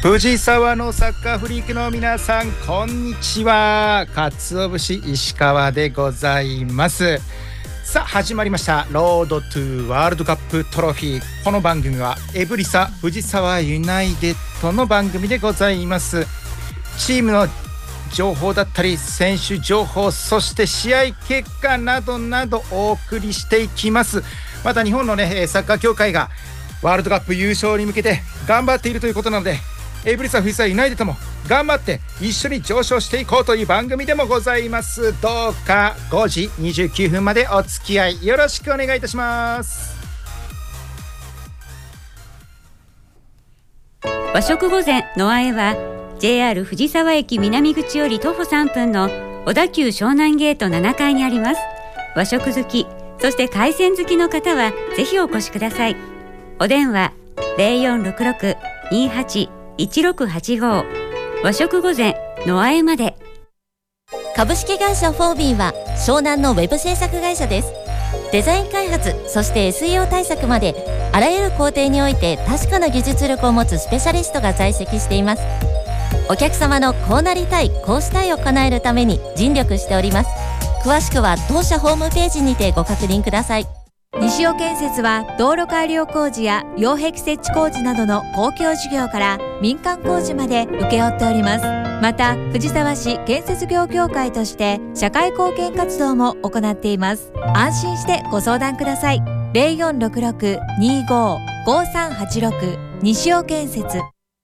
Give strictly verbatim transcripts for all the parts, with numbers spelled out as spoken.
藤沢のサッカーフリークの皆さん、こんにちは。鰹節石川でございます。さあ始まりましたロードトゥワールドカップトロフィー。この番組はエブリサ藤沢ユナイテッドの番組でございます。チームの情報だったり選手情報、そして試合結果などなどお送りしていきます。また日本のねサッカー協会がワールドカップ優勝に向けて頑張っているということなので、エブリサ藤沢ユナイテッドも頑張って一緒に上昇していこうという番組でもございます。どうかごじにじゅうきゅうふんまでお付き合いよろしくお願いいたします。 和食御膳のあえは ジェイアール 藤沢駅南口より徒歩さんぷんの小田急湘南ゲートななかいにあります。和食好き、そして海鮮好きの方はぜひお越しください。お電話 ゼロよんろくろく にはち いちろくはちご 和食御膳のあえまで。 株式会社フォービーは湘南のウェブ制作会社です。デザイン開発、そして エスイーオー 対策まであらゆる工程において確かな技術力を持つスペシャリストが在籍しています。お客様のこうなりたい、こうしたいを叶えるために尽力しております。詳しくは当社ホームページにてご確認ください。 西尾建設は道路改良工事や擁壁設置工事などの公共事業から民間工事まで請け負っております。また藤沢市建設業協会として社会貢献活動も行っています。安心してご相談ください。ゼロよんろくろく にご ごさんはちろく 西尾建設。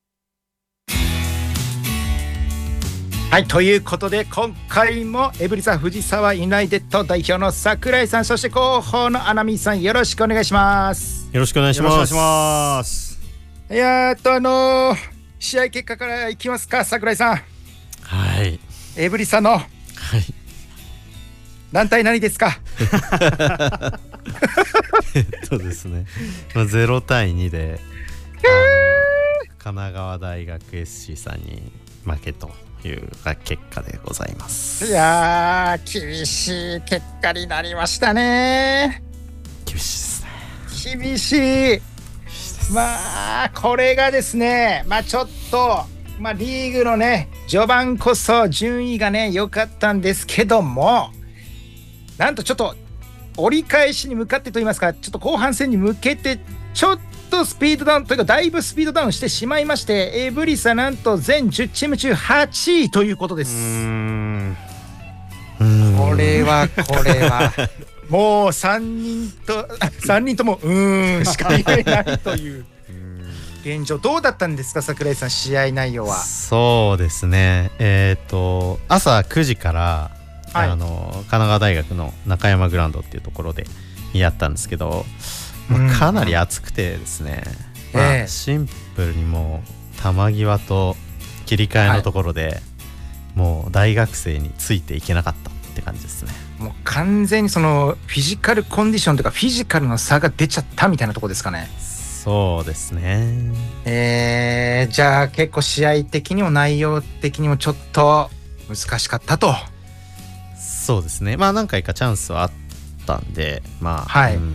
はい、ということで今回もエブリサ藤沢ユナイテッド代表の櫻井さん、そして広報のアナミさん、よろしくお願いします。 よろしくお願いします。 いやーっとあのー、試合結果からいきますか。櫻井さん、 はい、 エブリサの、はい、何対何ですか？ えっとですね、まあ、ゼロたいにで神奈川大学 エスシー さんに負けという結果でございます。 いやー厳しい結果になりましたね。 厳しいですね。厳しい。まあこれがですね、まあちょっと、まあ、リーグのね序盤こそ順位がね良かったんですけども、なんとちょっと折り返しに向かってといいますか、ちょっと後半戦に向けてちょっとスピードダウンというかだいぶスピードダウンしてしまいまして、エブリサなんと全じゅうチーム中はちいということです。うーん、これはこれはもうさんにんとさんにんともうーんしか言えないという現状。どうだったんですか櫻井さん、試合内容は。 そうですね、えっと朝くじから、はい、あの神奈川大学の中山グラウンドっていうところでやったんですけど、まあ、かなり暑くてですね、うんまあ、シンプルにもう球際と切り替えのところで、はい、もう大学生についていけなかったって感じですね。 もう完全にそのフィジカルコンディションというかフィジカルの差が出ちゃったみたいなところですかね。 そうですね。 えー、じゃあ結構試合的にも内容的にもちょっと難しかったと。 そうですね、まあ何回かチャンスはあったんで、まあ、はい、うんうん、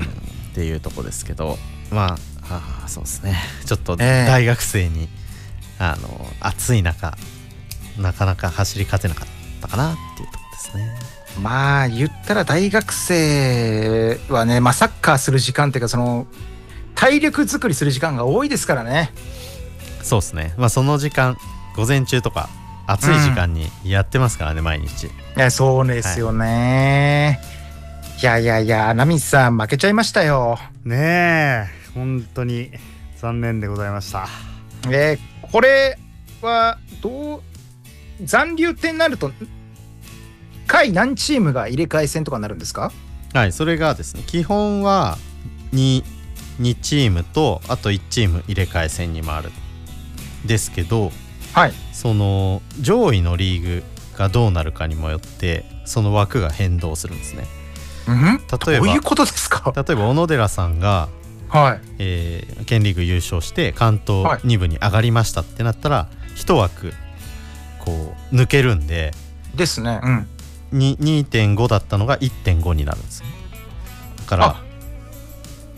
っていうとこですけど、まあ、あそうですね、ちょっと大学生に、えー、あの暑い中なかなか走り勝てなかったかなっていうとこですね。 まあ言ったら大学生はね、まあ、サッカーする時間っていうかその体力作りする時間が多いですからね。 そうですね、まあ、その時間午前中とか暑い時間にやってますからね、うん、毎日。いやそうですよね、はい、いやいやいやナミさん負けちゃいましたよね。え本当に残念でございました。 えー、これはどう残留ってなると下位何チームが入れ替え戦とかになるんですか？ はい、それがですね、基本は 2, 2チームとあといちチーム入れ替え戦に回るですけど、はい、その上位のリーグがどうなるかにもよってその枠が変動するんですね。 うん、例えばどういうことですか？ 例えば小野寺さんが、はいえー、県リーグ優勝して関東に部に上がりましたってなったらいち枠こう抜けるんでですね、うん、 に にてんご だったのが いってんご になるんです。だから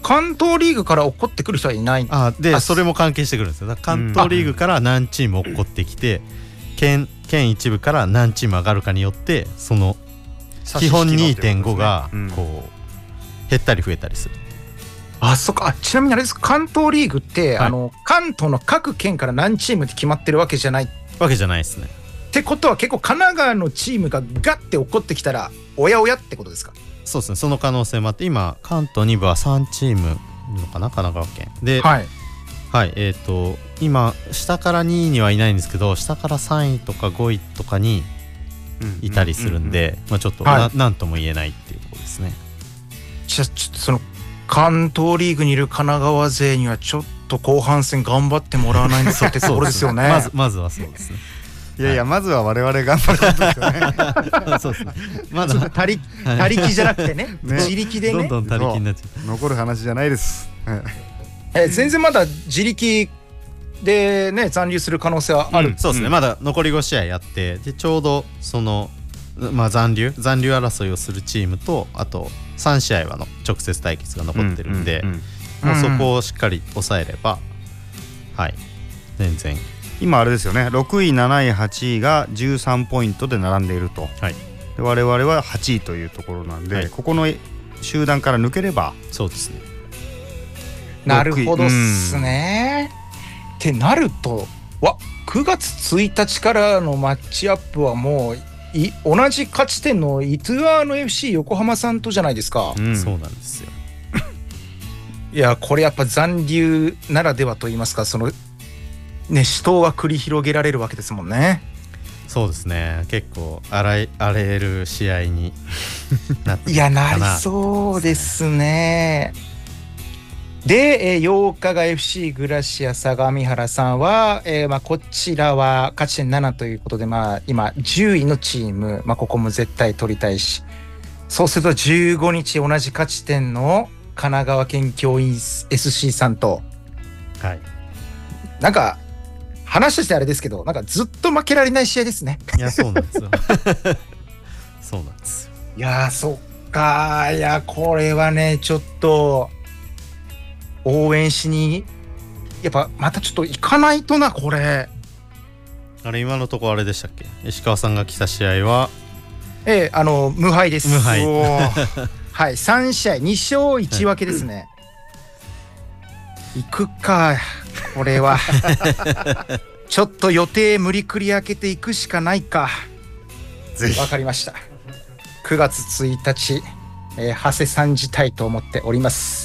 関東リーグから落っこってくる人はいないあでそれも関係してくるんですよ。だから関東リーグから何チーム落っこってきて、うん、県, 県一部から何チーム上がるかによってその基本 にてんご がこう減ったり増えたりする。 あ、そっか。ちなみにあれですか、関東リーグって、はい、あの関東の各県から何チームって決まってるわけじゃないわけじゃないですね。 ってことは結構神奈川のチームがガッて起こってきたらおやおやってことですか？ そうですね、その可能性もあって、今関東に部はさんチームいるのかな、神奈川県で、 はいはい、えっと今下からにいにはいないんですけど、下からさんいとかごいとかにいたりするんで、まあちょっと な,、はい、なんとも言えないっていうところですね。 じゃあちょっとその関東リーグにいる神奈川勢にはちょっと後半戦頑張ってもらわないとってところですよね。 まずまずはそうですね。 いやいや、はい、まずは我々頑張ることですよね。 そうですね。まだ他力他力じゃなくて ね, ね自力でね、 どんどん他力になっちゃう。残る話じゃないです。 え全然まだ自力でね残留する可能性はある。 うん、そうですね、うん、まだ残りご試合やって、でちょうどその、まあ、残留残留争いをするチームと、あとさん試合はの直接対決が残ってるんで、うんうんうん、もうそこをしっかり抑えれば、はい全然今あれですよね、ろくいなないはちいがじゅうさんポイントで並んでいると、はい、で我々ははちいというところなんで、はい、ここの集団から抜ければ。 そうですね。 なるほどっすね。ってなるとわくがつついたちからのマッチアップはもうい同じ勝ち点のイトゥアーノ エフシー 横浜さんとじゃないですか。 うん、そうなんですよ。 いやこれやっぱ残留ならではと言いますか、そのね死闘が繰り広げられるわけですもんね。 そうですね、結構荒れ荒れる試合になっていやなりそうですね。で、えー、ようかが エフシー グラシア相模原さんは、えーまあ、こちらは勝ち点ななということで、まあ、今じゅういのチーム、まあ、ここも絶対取りたいし、そうするとじゅうごにち同じ勝ち点の神奈川県教員 エスシー さんと、 はい、 なんか話としてあれですけど、なんかずっと負けられない試合ですね。 いやそうなんですよ。そうなんですよ。 いやそっか。いやこれはねちょっと応援しにやっぱまたちょっと行かないとな。これあれ今のところあれでしたっけ、石川さんが来た試合はええあの無敗です。 無敗はいさん試合にしょういち分けですね。行くかこれは。ちょっと予定無理くり開けていくしかないか。わかりました。くがつついたち、えー、長谷さんじたいと思っております。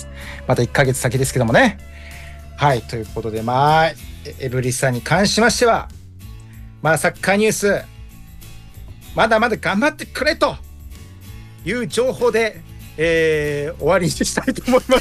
またいっかげつ先ですけどもね。はいということで、まあエブリさんに関しましては、まあサッカーニュースまだまだ頑張ってくれという情報で、えー、終わりにしたいと思います。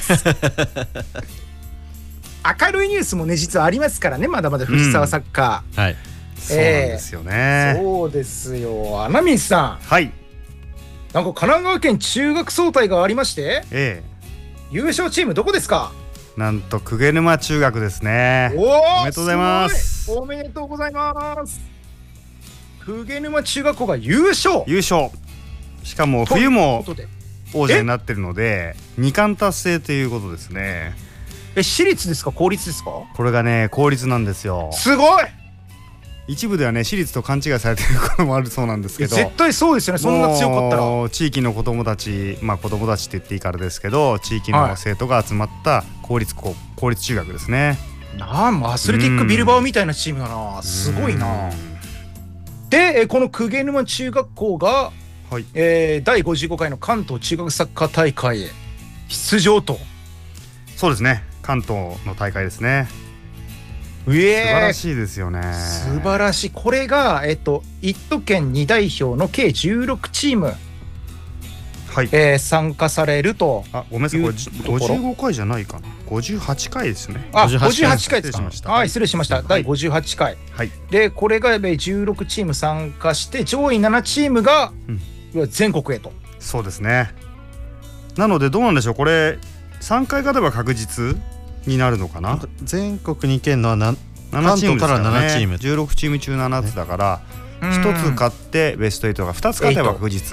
明るいニュースもね実はありますからね、まだまだ藤沢サッカー、 うん、はい、 そうなんですよね。 そうですよ。穴水さん、 はい、 なんか神奈川県中学総体がありまして、 ええ、 優勝チームどこですか？ なんと鵠沼中学ですね。 お, おめでとうございます。 おめでとうございます。鵠沼中学校が優勝優勝しかも冬も王者になってるのでにかん達成ということですね。 え私立ですか公立ですか？ これがね公立なんですよ。 すごい。 一部ではね私立と勘違いされてることもあるそうなんですけど、 絶対そうですよね。そんな強かったら地域の子どもたち、まあ子どもたちって言っていいからですけど、地域の生徒が集まった公立校、公立中学ですね。 なあ、アスレティックビルバオみたいなチームだな。すごいな。でこの鵠沼中学校が、はい、えー、だいごじゅうごかいの関東中学サッカー大会へ出場と。 そうですね、関東の大会ですね。 うえー、 素晴らしいですよね。 素晴らしい。これが、えっと、いっと県に代表の計じゅうろくチーム、はい、えー、参加されると。 あ、ごめんなさい、これごじゅうごかいじゃないかな、ごじゅうはちかいですね。 あ、ごじゅうはちかいですか。はい、失礼しました。だいごじゅうはちかい、はい、でこれがじゅうろくチーム参加して上位ななチームが、うん、全国へと。 そうですね。なのでどうなんでしょう、これさんかい勝てば確実になるのかな。 全国に行けるのはなななチームですからね。 ななチーム、 じゅうろくチーム中ななつだから、ね、ひとつ勝ってベストはちがふたつ勝てば確実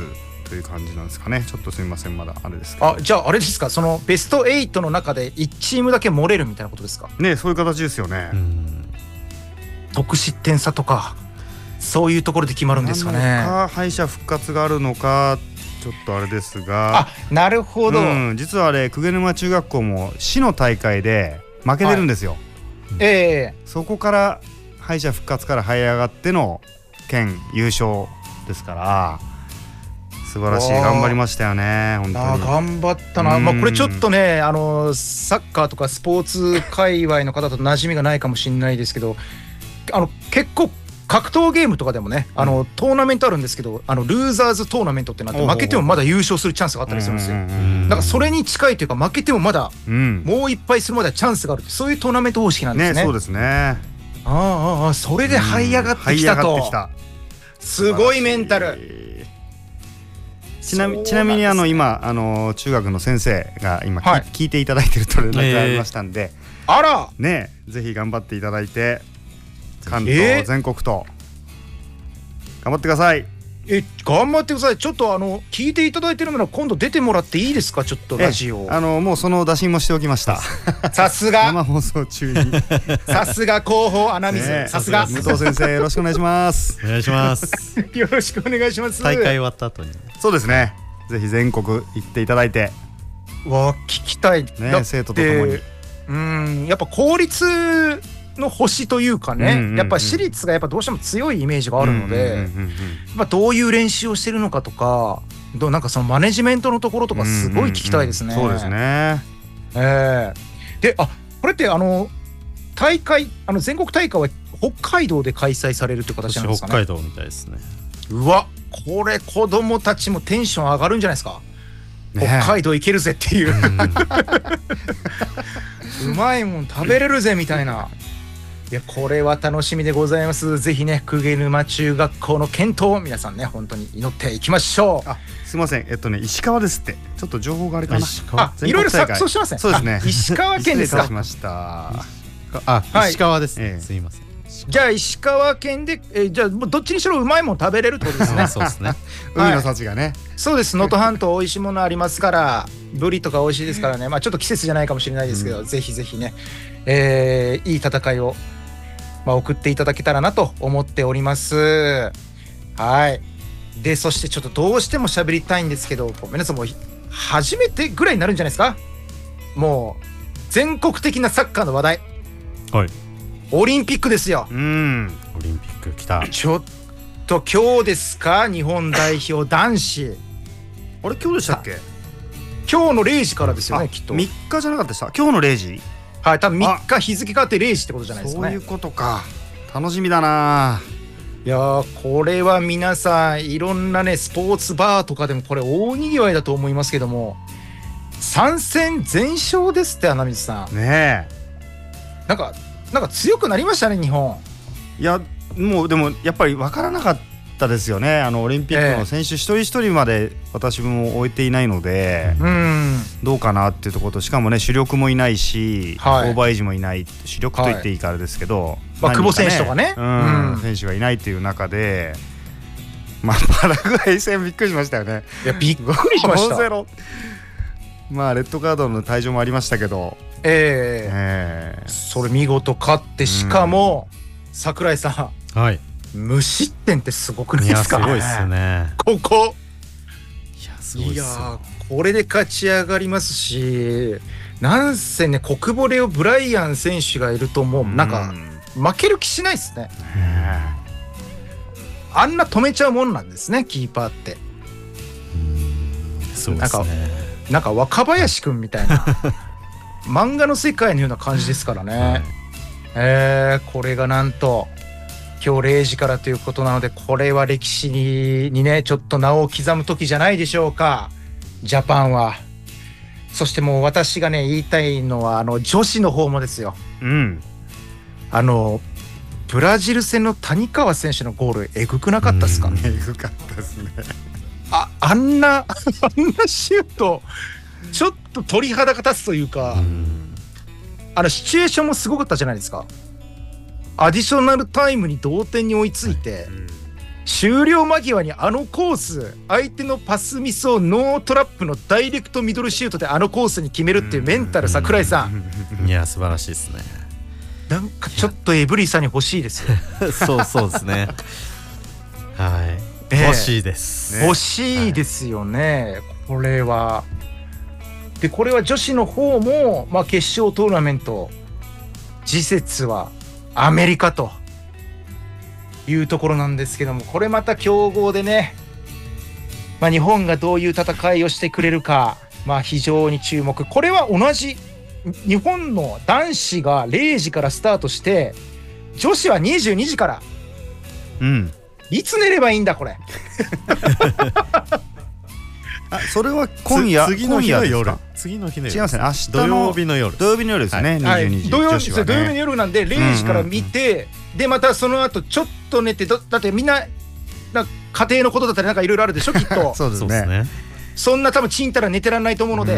という感じなんですかね。ちょっとすみません、まだあれですけど。 あ、じゃああれですか、そのベストはちの中でいちチームだけ漏れるみたいなことですかね。そういう形ですよね。 得失点差とかそういうところで決まるんですかね。 なのか敗者復活があるのかちょっとあれですが、 あ、なるほど、うん、 実はあれ鵠沼中学校も市の大会で負けてるんですよ、はい、 えー、 そこから敗者復活から這い上がっての県優勝ですから素晴らしい、頑張りましたよね。本当にあ、頑張ったな、まあ、これちょっとね、あのサッカーとかスポーツ界隈の方と馴染みがないかもしれないですけど、あの結構格闘ゲームとかでもね、あのトーナメントあるんですけど、あのルーザーズトーナメントってなって負けてもまだ優勝するチャンスがあったりするんですよ。だからそれに近いというか、負けてもまだもう一敗するまではチャンスがある、そういうトーナメント方式なんですね。 ね、そうですね。ああああ、それで這い上がってきたと、すごいメンタル。 ちなみ、ちなみにあの今あの中学の先生が今、はい、聞いていただいてると連絡がありましたんで、 えー、あらね、ぜひ頑張っていただいて関東全国と頑張ってください。 え、頑張ってください。ちょっとあの聞いていただいてるなら今度出てもらっていいですか、ちょっとラジオ。 あのもうその打診もしておきました。 さすが生放送中にさすが広報穴水、さすが武藤先生、よろしくお願いします。 お願いしますよろしくお願いします。 大会終わった後に。 そうですね、ぜひ全国行っていただいて。 わ、聞きたいね、 生徒とともに。 うん、やっぱ公立の星というかね、うんうんうん、やっぱ私立がやっぱどうしても強いイメージがあるので、まあどういう練習をしてるのかとか、どうなんかそのマネジメントのところとかすごい聞きたいですね。 うんうんうん、そうですね。 えー、で、あ、これってあの大会、あの全国大会は北海道で開催されるって形なんですかね。 北海道みたいですね。 うわ、これ子供たちもテンション上がるんじゃないですか。ね、北海道行けるぜっていう、うまいもん食べれるぜみたいな。いや、これは楽しみでございます。ぜひね、鵠沼中学校の健闘を皆さんね、本当に祈っていきましょう。 あ、すいません、えっとね、石川ですって。ちょっと情報があれかな。 あ、いろいろ錯綜してますね。 そうですね。 石川県ですか。 失礼しました。 あ、はい、石川ですね、 ええ、 すいません。 じゃあ石川県で、えー、じゃあもうどっちにしろうまいもん食べれるってことですね。 そうですね。 海の幸がね、はい、 そうです。能登半島美味しいものありますから、ブリとか美味しいですからね。まあちょっと季節じゃないかもしれないですけど、うん、ぜひぜひね、えー、いい戦いを、まあ、送っていただけたらなと思っております。はい。で、そしてちょっとどうしても喋りたいんですけど、ごめんなさい、もう初めてぐらいになるんじゃないですか。もう全国的なサッカーの話題。 はい。 オリンピックですよ。 うん。 オリンピック来た。 ちょっと今日ですか、日本代表男子。 あれ、今日でしたっけ？ 今日のれいじからですよね、きっと。 みっかじゃなかったでした？今日のれいじ？ はい、多分みっか日付変わってれいじってことじゃないですかね。 そういうことか。楽しみだな。 いやー、これは皆さんいろんなねスポーツバーとかでもこれ大にぎわいだと思いますけども、さん戦全勝ですって、穴水さん。 ねえ。 なんかなんか強くなりましたね、日本。 いや、もうでもやっぱり分からなかったですよね。あのオリンピックの選手一人一人まで私も終えていないので、 うん、 どうかなっていうところと、しかもね主力もいないし、 はい、 オーバーエイジもいない、主力と言っていいからですけど、はい、 まあ、久保選手とかね、 うんうん、選手がいないという中で、まあ、パラグアイ戦びっくりしましたよね。 いや、びっくりしました。 ごたいゼロ。まあレッドカードの退場もありましたけど、 えーえー、 それ見事勝って、しかも、うん、櫻井さん、はい、 無失点ってすごくないですか。 いや、すごいですね。 ここいや、すごいっすよ。 いや、これで勝ち上がりますし、なんせね、国保レオ・ブライアン選手がいると、もうなんか負ける気しないですね。あんな止めちゃうもんなんですね、キーパーって。 うん、そうですね。 なんか若林くんみたいな漫画の世界のような感じですからね、はい、えー、これがなんと今日れいじからということなので、これは歴史に, にねちょっと名を刻む時じゃないでしょうか、ジャパンは。そしてもう私がね言いたいのは、あの女子の方もですよ、 うん、 あのブラジル戦の谷川選手のゴールえぐくなかったですか？ えぐかったですね。 あ, あんなあんなシュートちょっと鳥肌が立つというか、うん、あのシチュエーションもすごかったじゃないですか。アディショナルタイムに同点に追いついて、 終了間際にあのコース、相手のパスミスをノートラップのダイレクトミドルシュートであのコースに決めるっていうメンタル、桜井さん、 いや素晴らしいですね。 なんかちょっとエブリィさんに欲しいですよ。 そうそうですね。はい、 ええ欲しいです、 欲しいですよね、これは。でこれは女子の方も、まあ、決勝トーナメント次節はアメリカというところなんですけども、これまた強豪でね、まあ、日本がどういう戦いをしてくれるか、まあ、非常に注目。これは同じ日本の男子がれいじからスタートして女子はにじゅうにじから、 うん、 いつ寝ればいいんだこれ。 あ、それは今夜、 次の日の夜、 今夜次の日の夜、 違いますね、明日の土曜日の夜、 土曜日の夜ですね、 はい、 にじゅうにじ、 土曜日、 女子はね土曜日の夜なんでれいじから見て、うんうんうん、でまたその後ちょっと寝て、だってみんなな家庭のことだったりなんかいろいろあるでしょきっと。 そうですね。 そんな多分ちんたら寝てらんないと思うので、うん、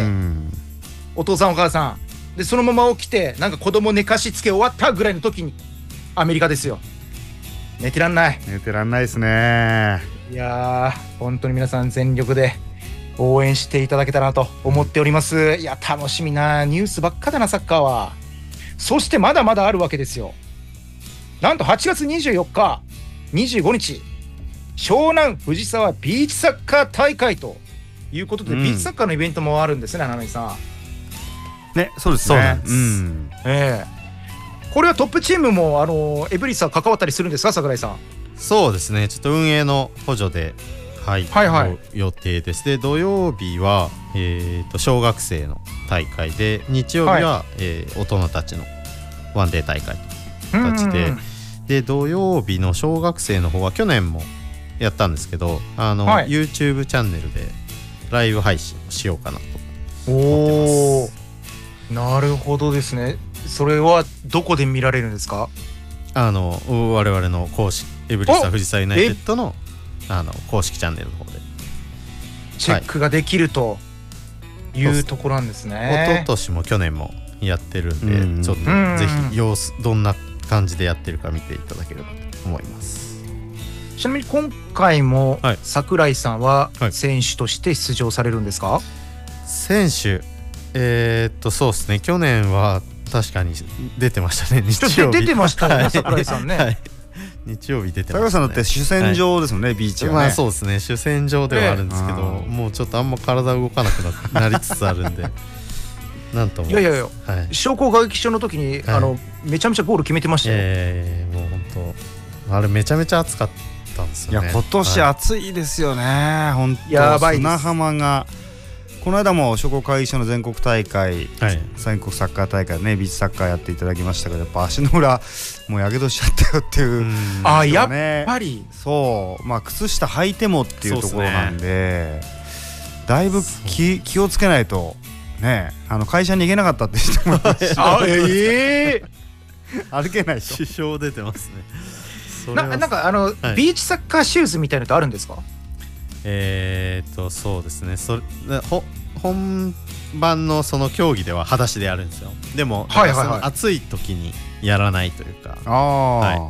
お父さんお母さんでそのまま起きてなんか子供寝かしつけ終わったぐらいの時にアメリカですよ。寝てらんない、 寝てらんないですね。 いやー本当に皆さん全力で応援していただけたらなと思っております、うん、いや楽しみなニュースばっかだなサッカーは。そしてまだまだあるわけですよ。なんとはちがつにじゅうよっかにじゅうごにち湘南藤沢ビーチサッカー大会ということで、うん、ビーチサッカーのイベントもあるんですね、花見さん。 ね、そうですね。 そうなんです、 うん、 ええ、これはトップチームもあのエブリィさん関わったりするんですか、桜井さん。 そうですね、ちょっと運営の補助で、はい、 はいはい、 予定です。で土曜日は、えー、と小学生の大会で、日曜日は、はい、えー、大人たちのワンデー大会という形で、うんうんうん、で土曜日の小学生の方は去年もやったんですけど、あの、はい、YouTube チャンネルでライブ配信をしようかなと思ってます。 おー、なるほどですね。それはどこで見られるんですか？ あの我々の公式エブリィさ藤沢ユナイテッドのあの公式チャンネルの方でチェックができるというところなんですね。 一昨年も去年もやってるんで、 うん、 ちょっとぜひ様子どんな感じでやってるか見ていただければと思います。 ちなみに今回も桜井さんは選手として出場されるんですか？ はい、選手、えー、っとそうですね、去年は確かに出てましたね。日曜日出てましたね、はい、桜井さんね、はい、 日曜日出てましたね。 桜井さんだって主戦場ですもんね、はい、ビーチはね。 まあそうですね、主戦場ではあるんですけど、えー、もうちょっとあんま体動かなく な, なりつつあるんでなんとも。 いやいやいや、はい、商工歌劇場の時に、はい、あのめちゃめちゃゴール決めてましたよ。 えー、もう本当あれめちゃめちゃ暑かったんですよね。 いや今年暑いですよね、はい、本当やばいです。砂浜がこの間も商工会議所の全国大会、はい、全国サッカー大会ね、ビーチサッカーやっていただきましたけど、やっぱ足の裏もうやけどしちゃったよっていう、うん、 ああやっぱりそうまあ靴下履いてもっていうところなんで、だいぶ 気, 気をつけないとね、あの会社に行けなかったって人もいますしあえー、歩けないと支障出てますね。 な, なんかあの、はい、ビーチサッカーシューズみたいなのってあるんですか？ えー、っとそうですね、それほ本番のその競技では裸足でやるんですよ。でも、はいはいはい、その暑い時にやらないというか、 あ、 はい、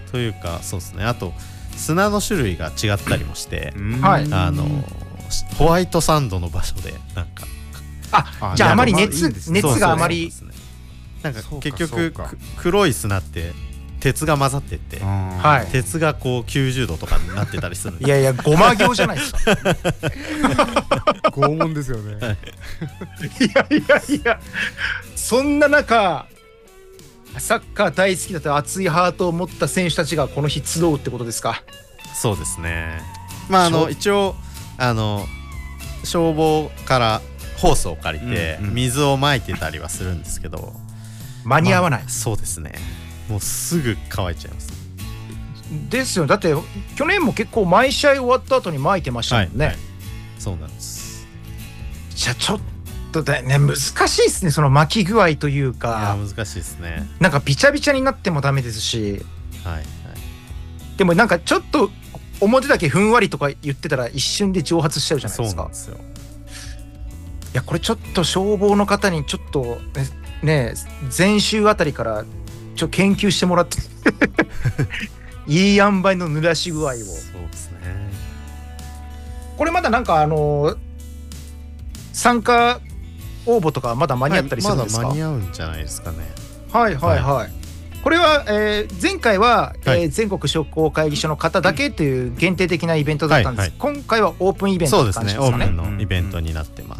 というかそうですね、あと砂の種類が違ったりもして、 はい、 あのホワイトサンドの場所でなんかあじゃああまり熱、熱があまりそうそうそうなんか結局黒い砂って鉄が混ざってって、 はい、 鉄がこうきゅうじゅうどとかになってたりするんでいやいやごま行じゃないですか拷問ですよね、はい、 いやいやいやそんな中サッカー大好きだと熱いハートを持った選手たちがこの日集うってことですか？ そうですね。まああの一応あの消防からホースを借りて水をまいてたりはするんですけど、 間に合わない、 まあ、そうですね、もうすぐ乾いちゃいますですよ。だって去年も結構毎試合終わった後に撒いてましたもんね、はいはい、 そうなんです。 じゃあちょっとだね難しいですね、その巻き具合というか。 いや難しいですね。 なんかビチャビチャになってもダメですし、 はいはい、 でもなんかちょっと表だけふんわりとか言ってたら一瞬で蒸発しちゃうじゃないですか。 そうなんですよ。 いやこれちょっと消防の方にちょっとね前週あたりからちょっと研究してもらっていい塩梅の濡らし具合を。そうですね。 これまだなんかあのー、参加応募とかまだ間に合ったりするんですか？ はい、まだ間に合うんじゃないですかね。 はいはいはい、はい、これは、えー、前回は、はい、えー、全国商工会議所の方だけという限定的なイベントだったんです、はいはい、今回はオープンイベントって感じですかね。 そうですね、オープンのイベントになってます、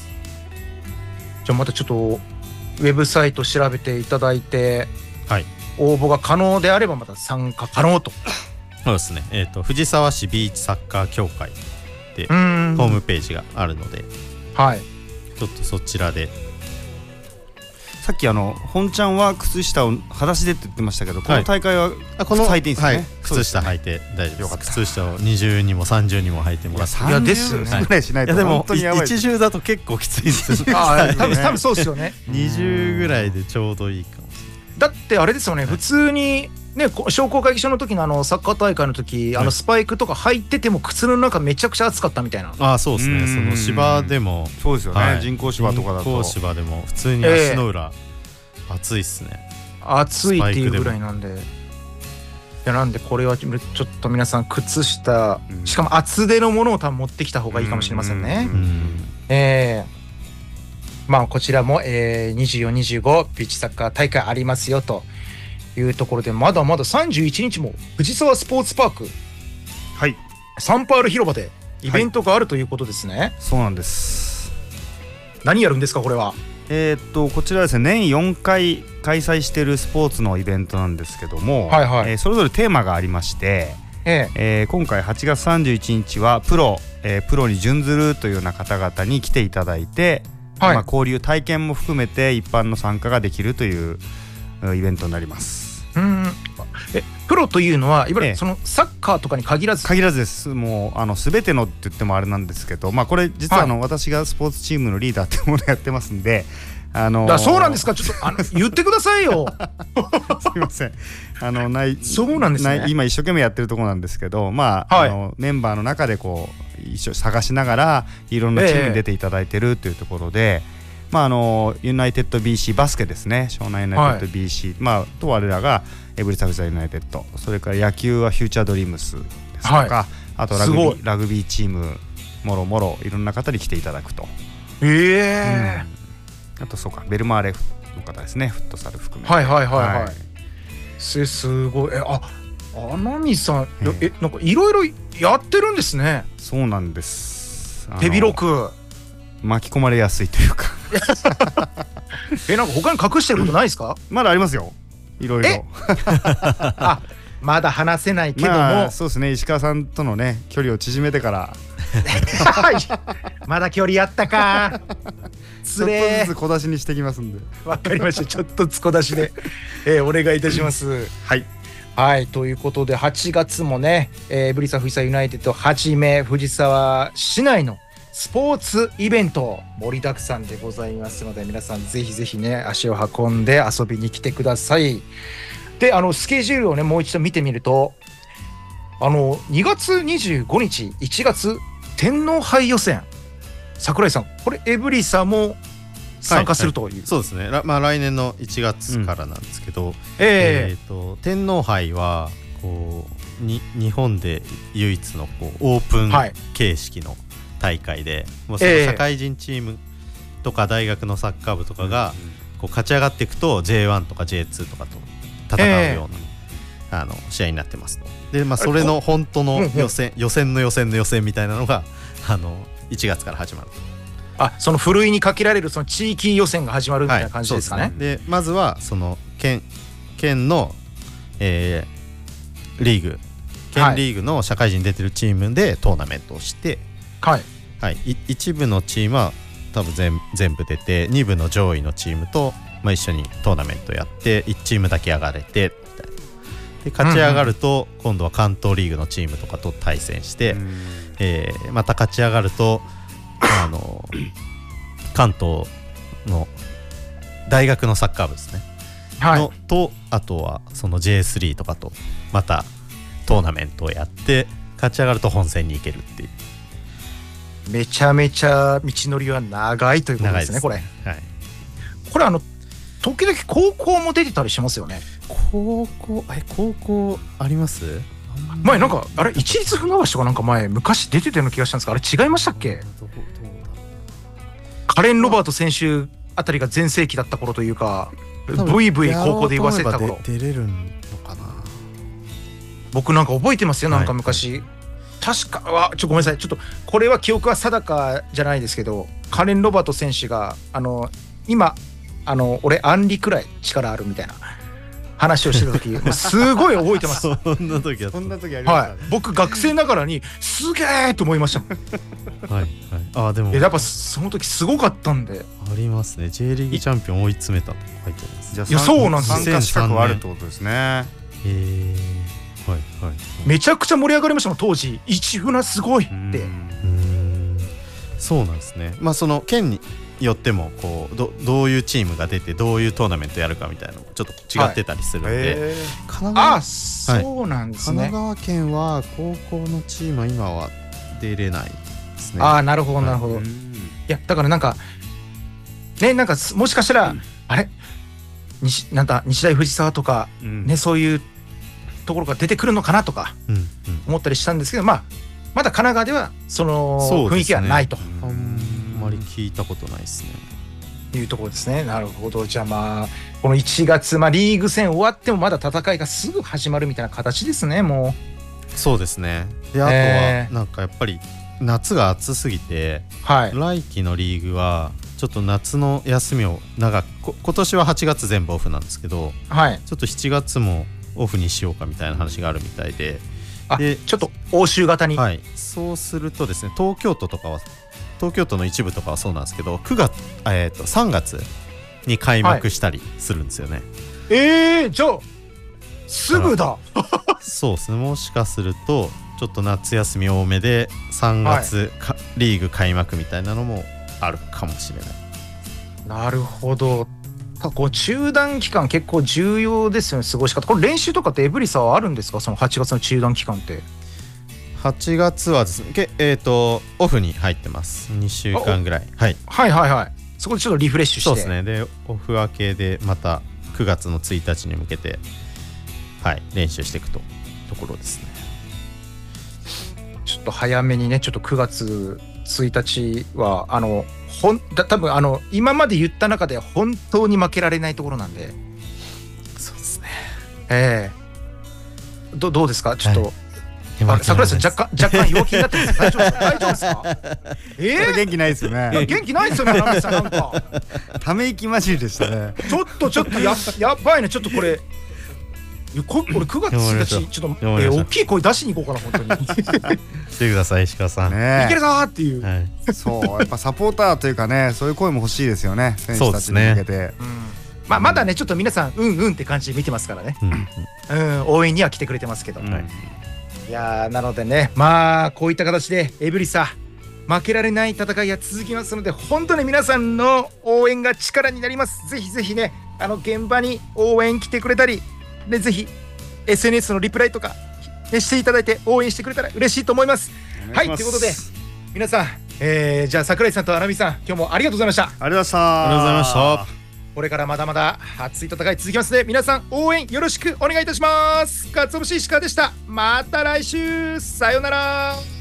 うん、じゃあまたちょっとウェブサイト調べていただいて、 はい、 応募が可能であればまた参加可能と。 そうですね、えーと、藤沢市ビーチサッカー協会でホームページがあるので、 はい、 ちょっとそちらで。 さっきあの本ちゃんは靴下を裸足でって言ってましたけど、この大会は靴履いていいんですね、はい、 靴下履いて大丈夫です。靴下を二重にも三重にも履いてもらって。 いやですよね、ぐらいしないと本当にやばい。 一重だと結構きついですよ。 ああ、多分多分そうですよね。 二重ぐらいでちょうどいいかもしれない。 だってあれですよね、普通にね、商工会議所の時のあのサッカー大会の時、はい、あのスパイクとか履いてても靴の中めちゃくちゃ暑かったみたいな。 ああ、そうですね。その芝でもそうですよね、はい、人工芝とかだと人工芝でも普通に足の裏、えー、暑いっすね。 暑いっていうぐらいなんで、いやなんでこれはちょっと皆さん靴下、うん、しかも厚手のものを多分持ってきた方がいいかもしれませんね。うんうん、えー、まあこちらも、えー、にじゅうよん、にじゅうごビーチサッカー大会ありますよというところで、まだまださんじゅういちにちも藤沢スポーツパーク、 はい、 サンパール広場でイベントがあるということですね。はい、 そうなんです。 何やるんですかこれは？ えー、っとこちらですね、年よんかい開催しているスポーツのイベントなんですけども、はいはい、えー、それぞれテーマがありまして、えええー、今回はちがつさんじゅういちにちはプロ、えー、プロに準ずるというような方々に来ていただいて、はい、まあ、交流体験も含めて一般の参加ができるというイベントになります。 うん、えプロというのはいわゆるそのサッカーとかに限らず？ 限らずです。もうあの全てのって言ってもあれなんですけど、まあこれ実はあの、はい、私がスポーツチームのリーダーっていうものをやってますんで、あのー、 だそうなんですか。ちょっとあの言ってくださいよ。 すいません。あのないそうなんですね。 今一生懸命やってるところなんですけど、まあ、はい、あのメンバーの中でこう一緒探しながらいろんなチームに出ていただいてるというところで。えーまあ、あのユナイテッド ビーシー バスケですね、湘南ユナイテッド ビーシー、はい、まあ、と我らがエブリサフザユナイテッド、それから野球はフューチャードリームスですとか、はい、あとラグビー、ラグビーチームもろもろいろんな方に来ていただくと。 えーうん、あとそうかベルマーレの方ですね、フットサル含めて。 はいはいはいはい、はい、す, すごい。えあ天海さん、ええなんかいろいろやってるんですね。 そうなんです。 手広く巻き込まれやすいというかえなんか他に隠してることないですか？ まだありますよ、いろいろ。 あまだ話せないけども、 まあ、そうですね、石川さんとのね距離を縮めてからまだ距離あったかつれちょっとずつ小出しにしてきますんで。 わかりました、ちょっとずつ小出しで、えー、お願いいたします。 はいはい、ということではちがつもね、えー、エブリサ藤沢ユナイテッドはじめ藤沢市内のスポーツイベント盛りだくさんでございますので、皆さんぜひぜひね足を運んで遊びに来てください。であのスケジュールをねもう一度見てみると、あのにがつにじゅうごにちいちがつ天皇杯予選、櫻井さんこれエブリサも参加するという、はいはい、 そうですね、まあ、来年のいちがつからなんですけど、うん、 えーえーと天皇杯はこうに日本で唯一のこうオープン形式の、はい大会で、もうその社会人チームとか大学のサッカー部とかがこう勝ち上がっていくと ジェイワン とか ジェイツー とかと戦うような、あの試合になってますと。で、まあ、それの本当の予選、予選の予選の予選みたいなのがあのいちがつから始まると。 あ、そのふるいにかけられるその地域予選が始まるみたいな感じですかね。 はい、で、まずはその県県の、えー、リーグ県リーグの社会人出てるチームでトーナメントをして、 はいはい、一部のチームは多分 全, 全部出て、に部の上位のチームと、まあ、一緒にトーナメントやっていちチームだけ上がれてみたいな。で勝ち上がると、うんうん、今度は関東リーグのチームとかと対戦して、えー、また勝ち上がるとあの関東の大学のサッカー部ですね、はい、のとあとはその ジェイスリー とかとまたトーナメントをやって勝ち上がると本戦に行けるっていう。 めちゃめちゃ道のりは長いということですね。これ、 はい、 これあの時々高校も出てたりしますよね。 高校え高校あります？ 前なんかあれ市立船橋とかなんか前昔出てたような気がしたんですが、あれ違いましたっけ？カレン・ロバート選手あたりが全盛期だった頃というか、ブイブイ高校で言わせてた頃。 出れるのかな。 僕なんか覚えてますよ、なんか昔、はい、確かはちょっとごめんなさい、ちょっとこれは記憶は定かじゃないですけど、カレン・ロバート選手があの今あの俺アンリくらい力あるみたいな話をしてた時もうすごい覚えてます。 そんな時あった。 そんな時ありました、ね。はい、 僕学生ながらにすげーと思いましたもん。 はいはい。あでもやっぱその時すごかったんで。 ありますね。J リーグチャンピオン追い詰めたと書いてあります。 じゃあいやそうなんですよ。 参加資格はあるってことですね。 へえー、はいはい。 めちゃくちゃ盛り上がりましたもん当時。市船すごいって。うーんそうなんですね。まあその県によってもこう ど, どういうチームが出てどういうトーナメントやるかみたいなのちょっと違ってたりするんで、はい、 神奈川あそうなんですね、 はい、神奈川県は高校のチームは今は出れないですね。 ああなるほどなるほど、はい、いやだからなんかねなんかもしかしたら、うん、あれ西なんか日大藤沢とか、うん、ねそういうところが出てくるのかなとか思ったりしたんですけど、まあまだ神奈川ではその雰囲気はないと。 あまり聞いたことないですね。 いうところですね。なるほど。じゃあまあこのいちがつ、まあ、リーグ戦終わってもまだ戦いがすぐ始まるみたいな形ですね。もうそうですね。であとはなんかやっぱり夏が暑すぎて、はい、来季のリーグはちょっと夏の休みを長くこ今年ははちがつ全部オフなんですけど、はい、ちょっとしちがつもオフにしようかみたいな話があるみたいで、 あでちょっと欧州型に、 はい、そうするとですね東京都とかは東京都の一部とかはそうなんですけどくがつ、えー、とさんがつに開幕したりするんですよね、はい、 えー、じゃあすぐだそうですね。もしかするとちょっと夏休み多めでさんがつ、はい、リーグ開幕みたいなのもあるかもしれない。 なるほど。こう中断期間結構重要ですよね。過ごし方これ練習とかってエブリサはあるんですか？そのはちがつの中断期間ってはちがつはですね、けえーとオフに入ってます。にしゅうかんぐらい、はい、はいはいはい。そこでちょっとリフレッシュしてそうですね。でオフ明けでまたくがつのついたちに向けて、はい、練習していくとところですね。 ちょっと早めにねちょっとくがつついたちはあのほんだ多分あの今まで言った中で本当に負けられないところなんで。 そうですね。 ええー、ど, どうですかちょっと、はいあ桜井さん若干若干弱気になってます大丈夫ですか大丈夫ですかえー、元気ないですよね。 元気ないですよねラミさんなんかため息混じりでしたね。 ちょっとちょっと や, やばいねちょっとこれこれくがつついたちちょっと、えー、大きい声出しに行こうかな本当に来てください石川さん、 ね、 いけるぞーっていう、 はい、そうやっぱサポーターというかねそういう声も欲しいですよね選手たちに向けて、ねうんまあ、まだねちょっと皆さんうんうんって感じで見てますからね、うんうん、応援には来てくれてますけど、うんはいいやなのでねまあこういった形でエブリサ負けられない戦いが続きますので本当に皆さんの応援が力になります。ぜひぜひねあの現場に応援来てくれたりでぜひ エスエヌエス のリプライとか、ね、していただいて応援してくれたら嬉しいと思います。はいということで皆さん、えー、じゃあ桜井さんとアナミさん今日もありがとうございました。ありがとうございましたありがとうございました。 これからまだまだ熱い戦い続きますので皆さん応援よろしくお願いいたします。かつお節石川でした。また来週さようなら。